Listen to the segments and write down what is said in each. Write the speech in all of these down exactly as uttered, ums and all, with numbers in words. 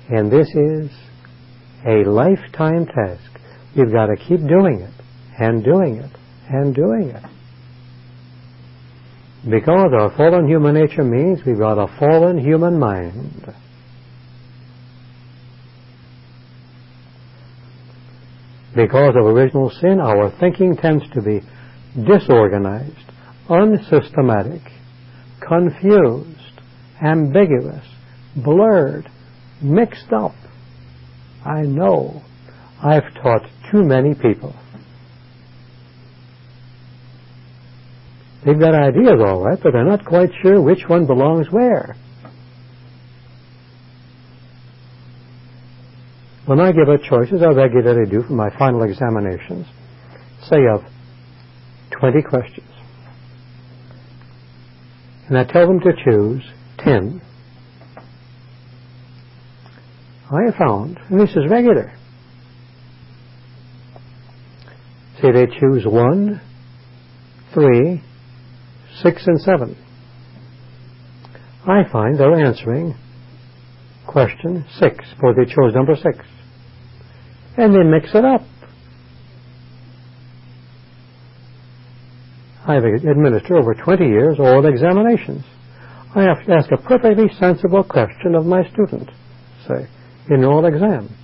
And this is a lifetime task. You've got to keep doing it, and doing it, and doing it. Because our fallen human nature means we've got a fallen human mind. Because of original sin, our thinking tends to be disorganized, unsystematic, confused, ambiguous, blurred, mixed up. I know I've taught too many people. They've got ideas all right, but they're not quite sure which one belongs where. When I give out choices, I regularly do for my final examinations, say of twenty questions. And I tell them to choose ten. I have found, and this is regular, say they choose one, three, six, and seven. I find they're answering question six, for they chose number six. And they mix it up. I've administered over twenty years oral examinations. I have to ask a perfectly sensible question of my student, say, in an oral exam.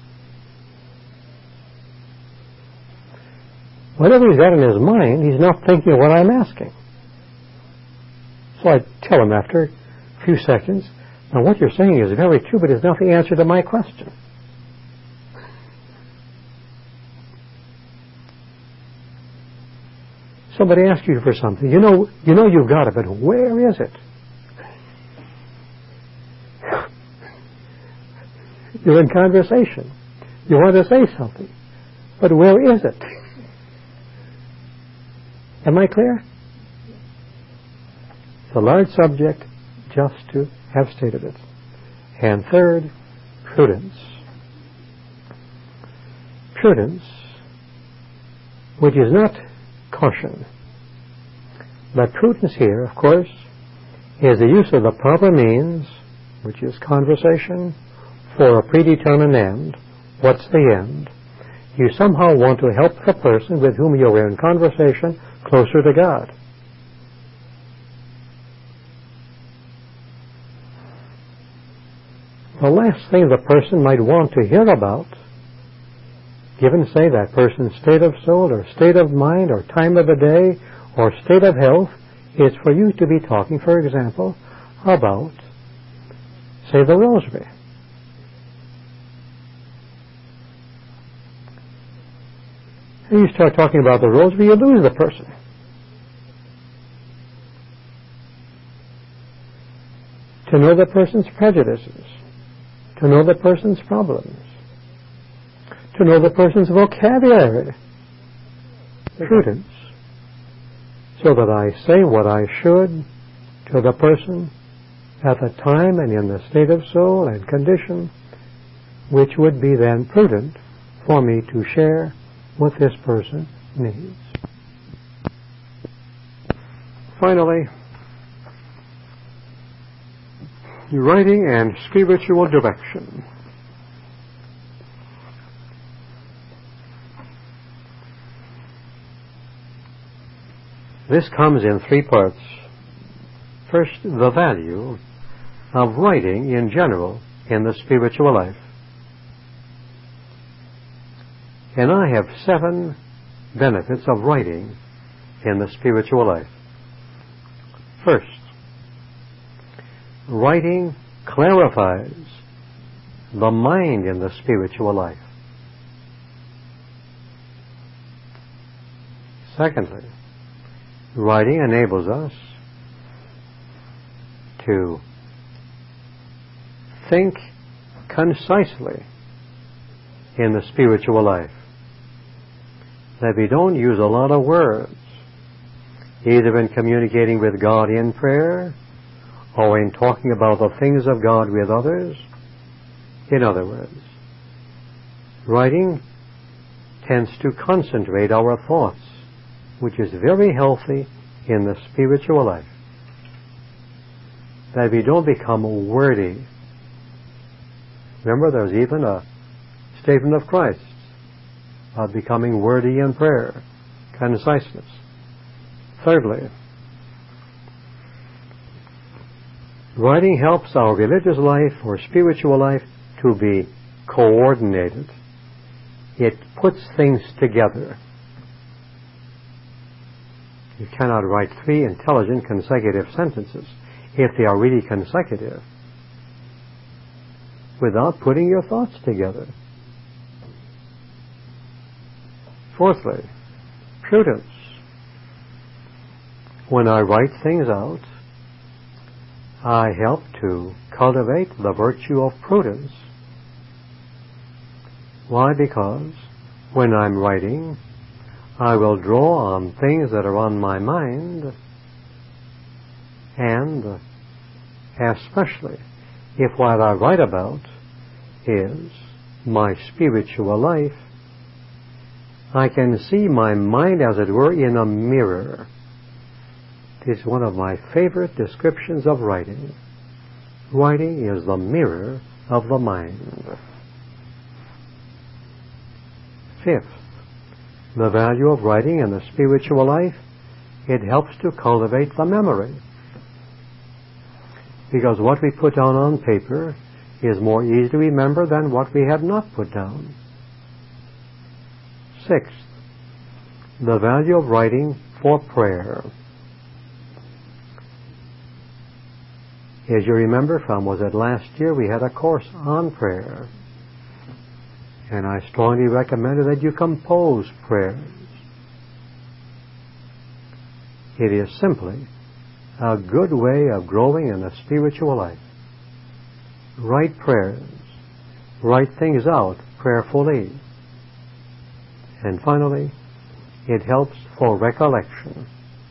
Whatever he's got in his mind, he's not thinking of what I'm asking. So I tell him after a few seconds, now what you're saying is very true, but it's not the answer to my question. Somebody asks you for something. You know, you know you've got it, but where is it? You're in conversation. You want to say something, but where is it? Am I clear? It's a large subject just to have stated it. And third, prudence. Prudence, which is not caution. But prudence here, of course, is the use of the proper means, which is conversation, for a predetermined end. What's the end? You somehow want to help the person with whom you're in conversation closer to God. The last thing the person might want to hear about, given, say, that person's state of soul or state of mind or time of the day or state of health, is for you to be talking, for example, about, say, the rosary. And you start talking about the rosary, you lose the person. To know the person's prejudices, to know the person's problems, to know the person's vocabulary, prudence, so that I say what I should to the person at the time and in the state of soul and condition which would be then prudent for me to share what this person needs. Finally, writing and spiritual direction. This comes in three parts. First, the value of writing in general in the spiritual life. And I have seven benefits of writing in the spiritual life. First, writing clarifies the mind in the spiritual life. Secondly, writing enables us to think concisely in the spiritual life. That we don't use a lot of words, either in communicating with God in prayer or in talking about the things of God with others. In other words, writing tends to concentrate our thoughts, which is very healthy in the spiritual life. That we don't become wordy. Remember, there's even a statement of Christ about becoming wordy in prayer, conciseness. Thirdly, writing helps our religious life or spiritual life to be coordinated. It puts things together. You cannot write three intelligent consecutive sentences, if they are really consecutive, without putting your thoughts together. Fourthly, prudence. When I write things out, I help to cultivate the virtue of prudence. Why? Because when I'm writing, I will draw on things that are on my mind, and especially if what I write about is my spiritual life, I can see my mind, as it were, in a mirror. It is one of my favorite descriptions of writing. Writing is the mirror of the mind. Fifth, the value of writing in the spiritual life, it helps to cultivate the memory. Because what we put down on paper is more easy to remember than what we have not put down. Sixth, the value of writing for prayer. As you remember from, was it last year, we had a course on prayer. And I strongly recommended that you compose prayers. It is simply a good way of growing in the spiritual life. Write prayers. Write things out prayerfully. And finally, it helps for recollection.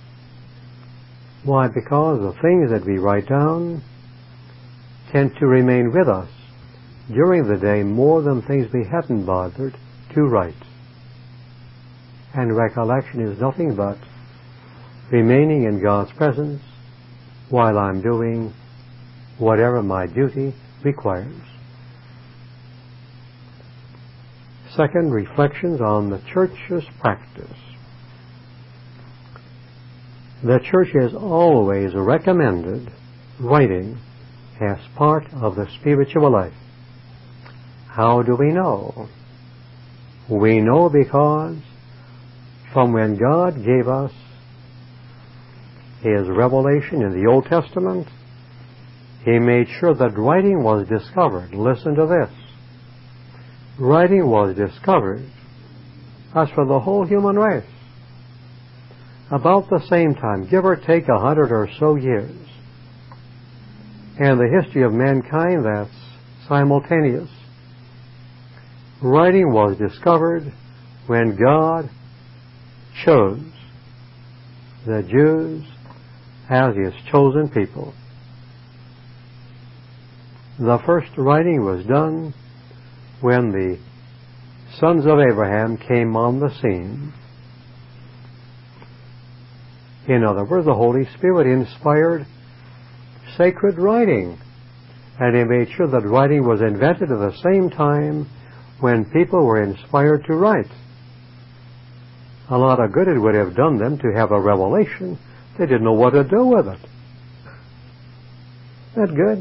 Why? Because the things that we write down tend to remain with us during the day more than things we hadn't bothered to write. And recollection is nothing but remaining in God's presence while I'm doing whatever my duty requires. Second, reflections on the Church's practice. The Church has always recommended writing as part of the spiritual life. How do we know? We know because from when God gave us His revelation in the Old Testament, He made sure that writing was discovered. Listen to this. Writing was discovered as for the whole human race. About the same time, give or take a hundred or so years. And the history of mankind, that's simultaneous. Writing was discovered when God chose the Jews as His chosen people. The first writing was done when the sons of Abraham came on the scene. In other words, the Holy Spirit inspired sacred writing, and He made sure that writing was invented at the same time when people were inspired to write. A lot of good it would have done them to have a revelation. They didn't know what to do with it. Isn't that good?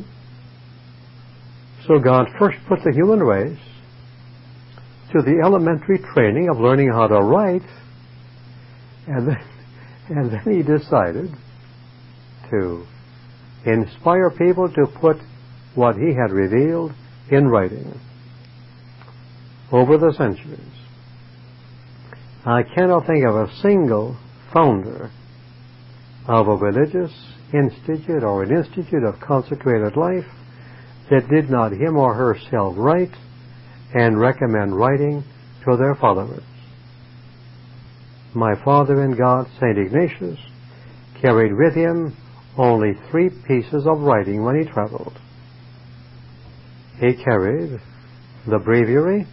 So God first put the human race to the elementary training of learning how to write, and then, and then He decided to inspire people to put what He had revealed in writing. Over the centuries, I cannot think of a single founder of a religious institute or an institute of consecrated life that did not him or herself write and recommend writing to their followers. My father in God, Saint Ignatius, carried with him only three pieces of writing when he traveled. He carried the breviary,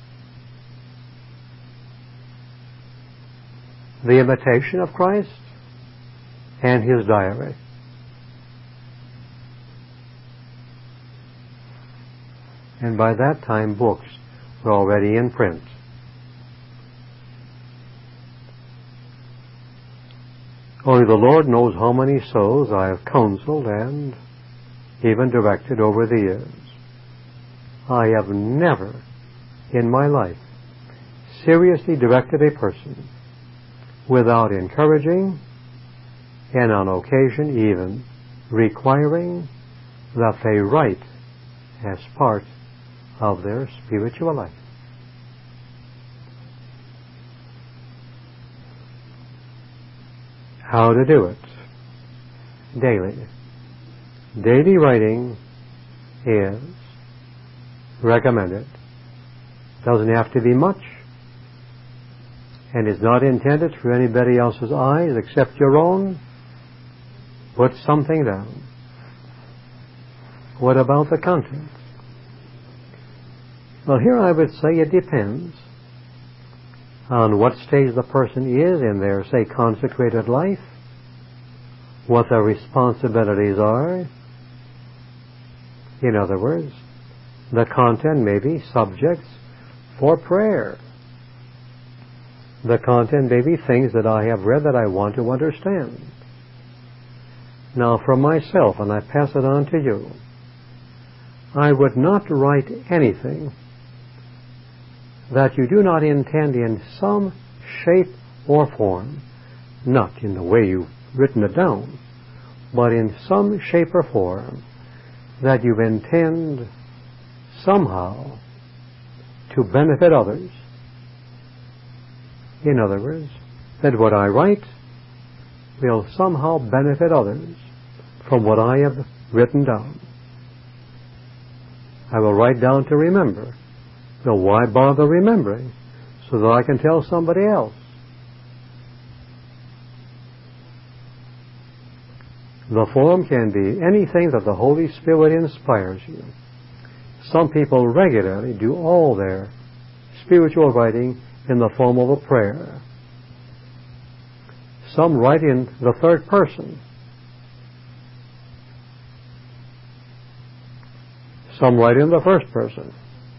the Imitation of Christ, and his diary. and by that time books were already in print. Only the Lord knows how many souls I have counseled and even directed over the years. I have never in my life seriously directed a person without encouraging and on occasion even requiring that they write as part of their spiritual life. How to do it? Daily. Daily writing is recommended. Doesn't have to be much, and is not intended for anybody else's eyes except your own. Put something down. What about the content? Well, here I would say it depends on what stage the person is in their, say, consecrated life, what their responsibilities are. In other words, the content may be subjects for prayer. The content may be things that I have read that I want to understand. Now, for myself, and I pass it on to you, I would not write anything that you do not intend in some shape or form, not in the way you've written it down, but in some shape or form that you intend somehow to benefit others. In other words, that what I write will somehow benefit others from what I have written down. I will write down to remember. Well, why bother remembering? So that I can tell somebody else. The form can be anything that the Holy Spirit inspires you. Some people regularly do all their spiritual writing in the form of a prayer. Some write in the third person. Some write in the first person.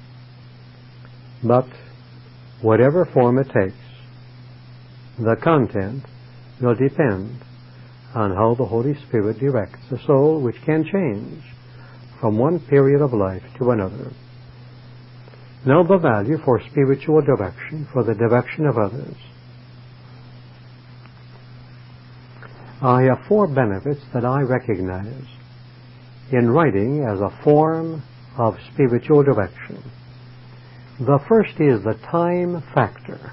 But whatever form it takes, the content will depend on how the Holy Spirit directs the soul, which can change from one period of life to another. Now, the value for spiritual direction, for the direction of others. I have four benefits that I recognize in writing as a form of spiritual direction. The first is the time factor.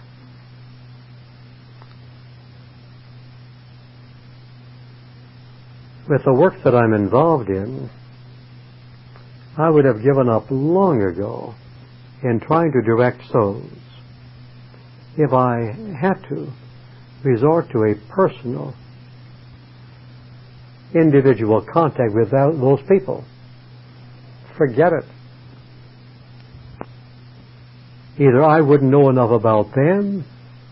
With the work that I'm involved in, I would have given up long ago in trying to direct souls if I had to resort to a personal, individual contact with those people. Forget it. Either I wouldn't know enough about them,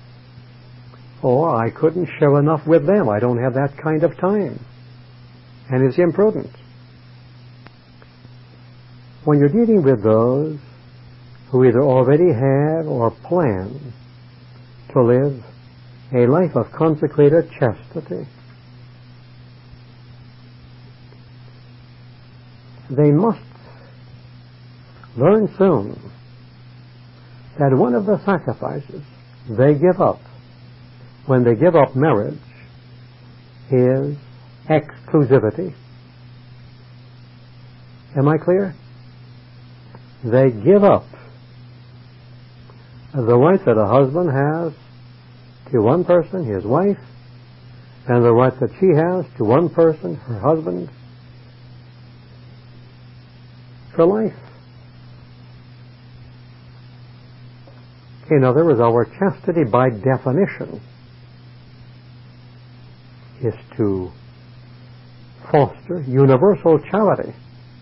or I couldn't share enough with them. I don't have that kind of time. And it's imprudent. When you're dealing with those who either already have or plan to live a life of consecrated chastity, they must learn soon that one of the sacrifices they give up when they give up marriage is exclusivity. Am I clear? They give up the right that a husband has to one person, his wife, and the right that she has to one person, her husband, for life. In other words, our chastity by definition is to foster universal charity.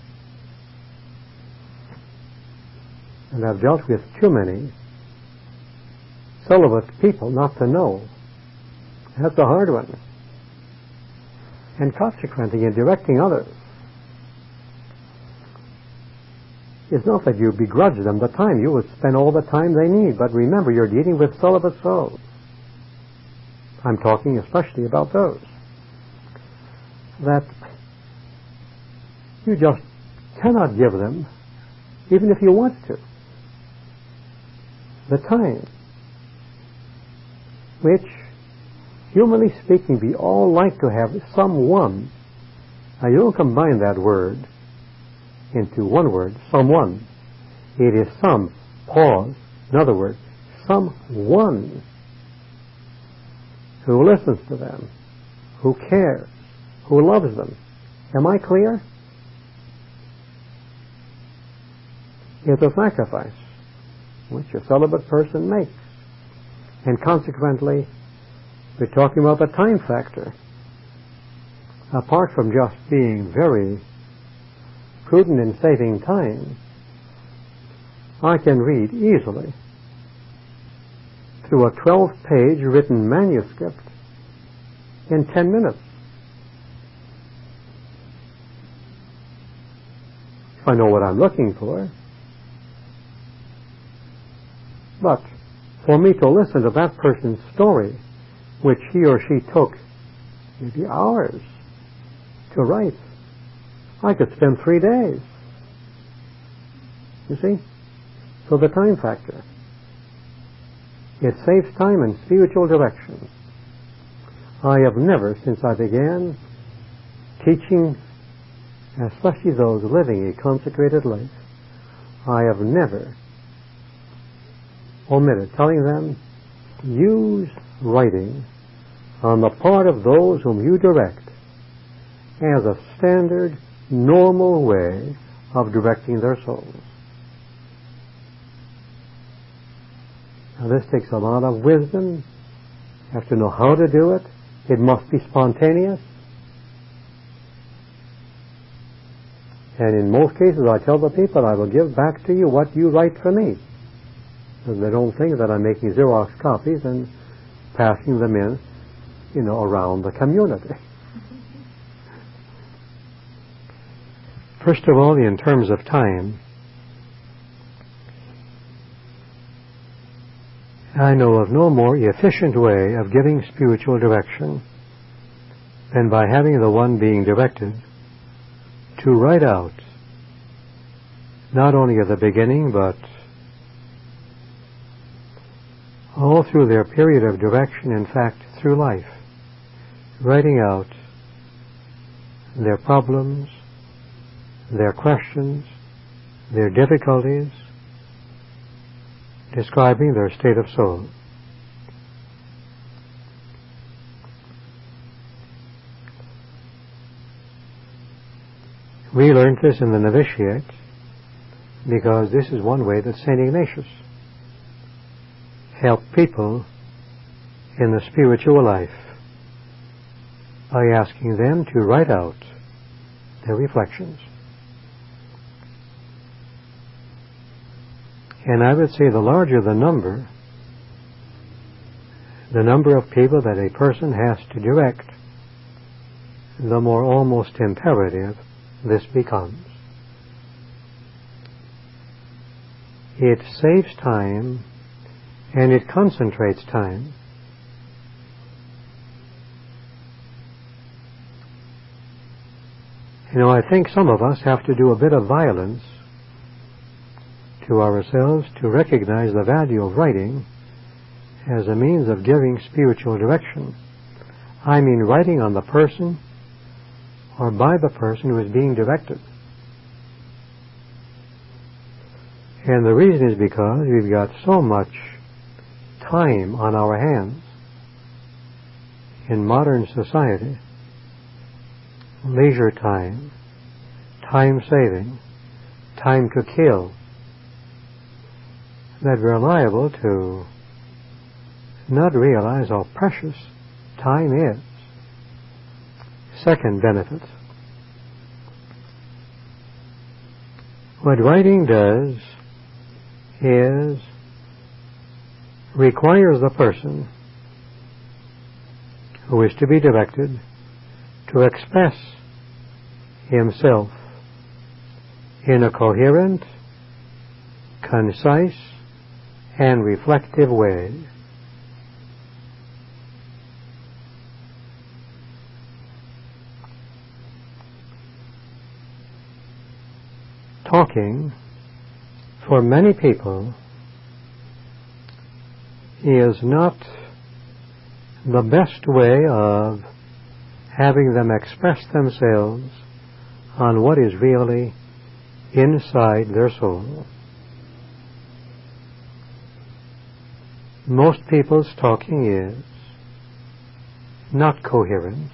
And I've dealt with too many celibate people not to know. That's a hard one. And consequently, in directing others, It's not that you begrudge them the time. You will spend all the time they need. But remember, you're dealing with celibate souls. I'm talking especially about those. That you just cannot give them, even if you want to, the time which, humanly speaking, we all like to have someone. Now, you don't combine that word into one word, someone. It is some, pause, in other words, someone who listens to them, who cares, who loves them. Am I clear? It's a sacrifice which a celibate person makes. And consequently, we're talking about the time factor. Apart from just being very prudent in saving time, I can read easily through a twelve-page written manuscript in ten minutes. If I know what I'm looking for. But for me to listen to that person's story, which he or she took maybe hours to write, I could spend three days. You see? So the time factor. It saves time and spiritual direction. I have never, since I began teaching, especially those living a consecrated life, I have never omitted telling them, use writing on the part of those whom you direct as a standard, normal way of directing their souls. Now, this takes a lot of wisdom. You have to know how to do it. It must be spontaneous. And in most cases, I tell the people, I will give back to you what you write for me. So they don't think that I'm making Xerox copies and passing them in, you know, around the community. First of all, in terms of time, I know of no more efficient way of giving spiritual direction than by having the one being directed to write out, not only at the beginning, but all through their period of direction, in fact, through life, writing out their problems, their questions, their difficulties, describing their state of soul. We learned this in the novitiate because this is one way that Saint Ignatius helped people in the spiritual life by asking them to write out their reflections. And I would say the larger the number, the number of people that a person has to direct, the more almost imperative this becomes. It saves time and it concentrates time. You know, I think some of us have to do a bit of violence to ourselves to recognize the value of writing as a means of giving spiritual direction. I mean writing on the person or by the person who is being directed. And the reason is because we've got so much time on our hands in modern society, leisure time, time saving, time to kill, that we're liable to not realize how precious time is. Second benefit. What writing does is requires the person who is to be directed to express himself in a coherent concise, and reflective way. Talking, for many people, is not the best way of having them express themselves on what is really inside their soul. Most people's talking is not coherent.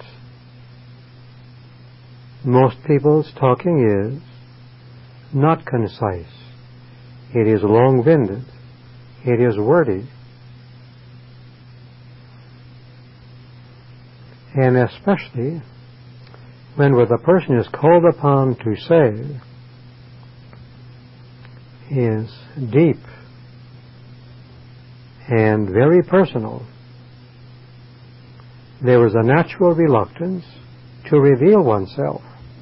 Most people's talking is not concise. It is long-winded. It is wordy. And especially when what the person is called upon to say is deep and very personal, there is a natural reluctance to reveal oneself.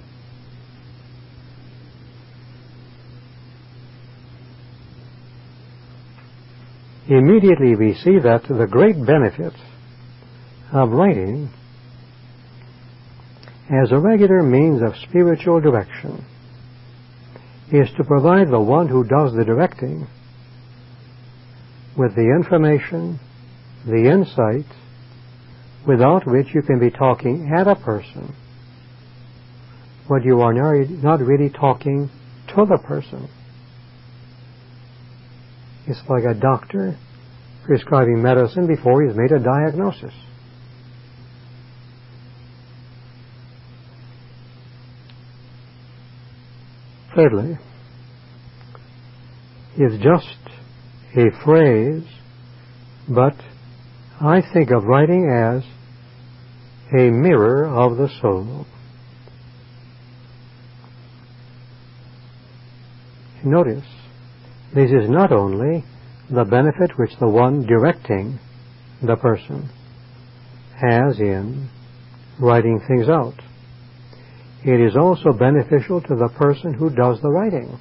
Immediately we see that the great benefit of writing as a regular means of spiritual direction is to provide the one who does the directing with the information, the insight, without which you can be talking at a person, but you are not really talking to the person. It's like a doctor prescribing medicine before he's made a diagnosis. Thirdly, it's just a phrase, but I think of writing as a mirror of the soul. Notice, this is not only the benefit which the one directing the person has in writing things out. It is also beneficial to the person who does the writing.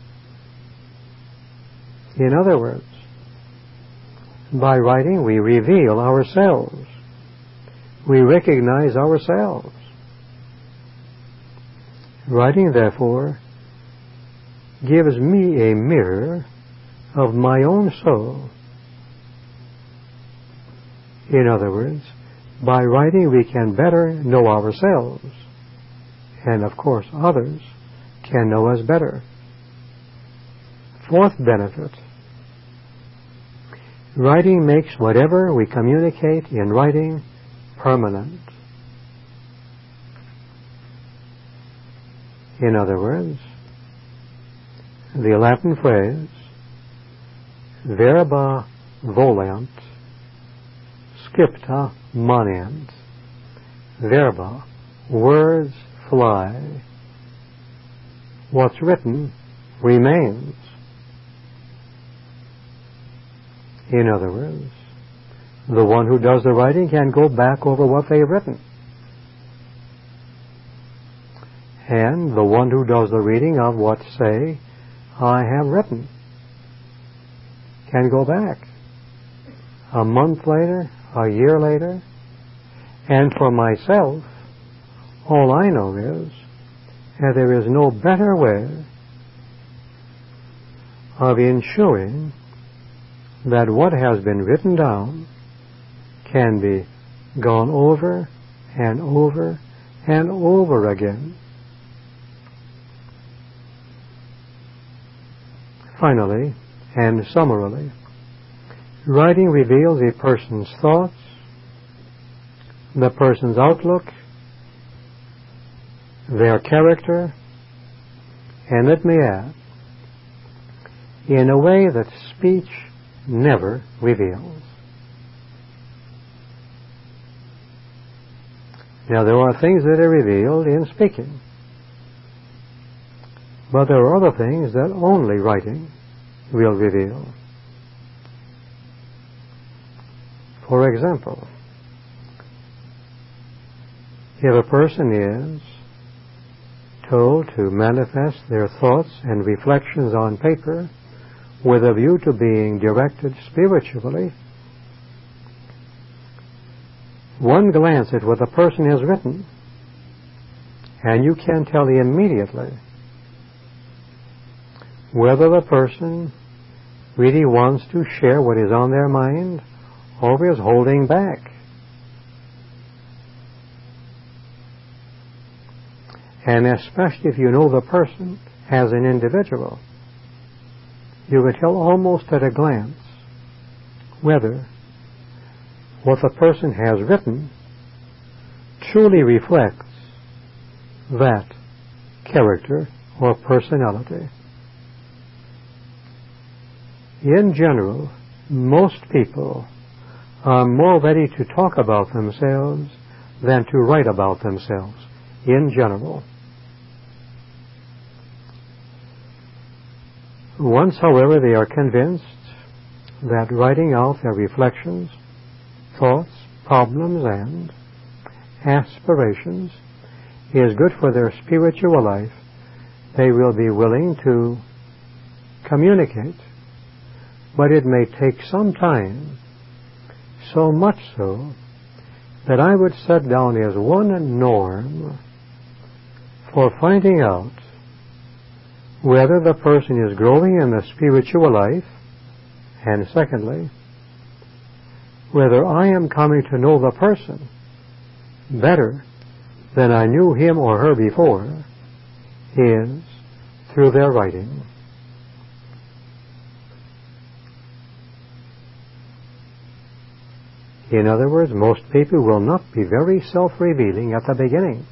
In other words, by writing we reveal ourselves. We recognize ourselves. Writing, therefore, gives me a mirror of my own soul. In other words, by writing we can better know ourselves, and of course others can know us better. Fourth benefit, writing makes whatever we communicate in writing permanent. In other words, the Latin phrase verba volant, scripta manent. Verba, words fly. What's written remains. In other words, the one who does the writing can go back over what they've written. And the one who does the reading of what, say, I have written, can go back a month later, a year later, and for myself, all I know is that there is no better way of ensuring that what has been written down can be gone over and over and over again. Finally, and summarily, writing reveals a person's thoughts, the person's outlook, their character, and let me add, in a way that speech never reveals. Now, there are things that are revealed in speaking, but there are other things that only writing will reveal. For example, if a person is told to manifest their thoughts and reflections on paper with a view to being directed spiritually. One glance at what the person has written, and you can tell immediately whether the person really wants to share what is on their mind or is holding back. And especially if you know the person as an individual, you can tell almost at a glance whether what the person has written truly reflects that character or personality. In general, most people are more ready to talk about themselves than to write about themselves, in general. Once, however, they are convinced that writing out their reflections, thoughts, problems, and aspirations is good for their spiritual life, they will be willing to communicate. But it may take some time, so much so that I would set down as one norm for finding out whether the person is growing in the spiritual life, and secondly, whether I am coming to know the person better than I knew him or her before, is through their writing. In other words, most people will not be very self-revealing at the beginning.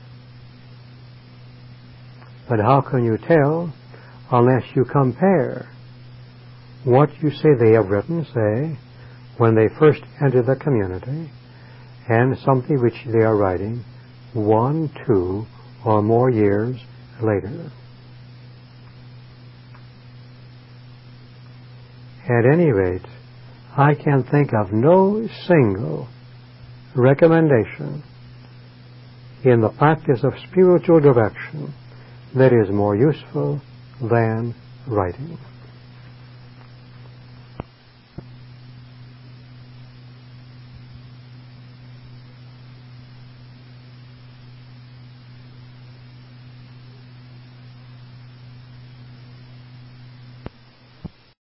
But how can you tell unless you compare what you say they have written, say, when they first enter the community, and something which they are writing one, two, or more years later? At any rate, I can think of no single recommendation in the practice of spiritual direction that is more useful than writing.